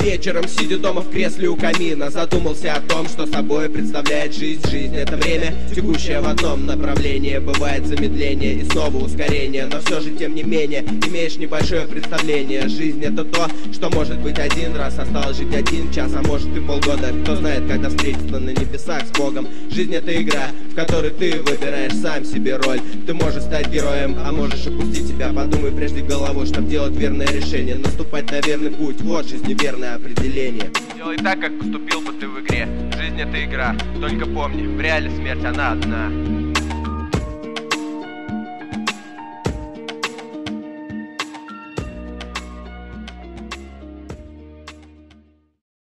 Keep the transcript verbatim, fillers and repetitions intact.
вечером, сидя дома в кресле у камина, задумался о том, что собой представляет жизнь. Жизнь — это время, текущее в одном направлении. Бывает замедление и снова ускорение, но все же, тем не менее, имеешь небольшое представление. Жизнь — это то, что может быть один раз, осталось жить один час, а может и полгода. Кто знает, когда встретиться на небесах с Богом. Жизнь — это игра, в которой ты выбираешь сам себе роль. Ты можешь стать героем, а можешь опустить себя. Подумай прежде головой, чтобы делать верное решение. Наступать на верный путь — вот жизневерное определение. Делай так, как поступил бы ты в игре. Жизнь — это игра, только помни, в реале смерть она одна.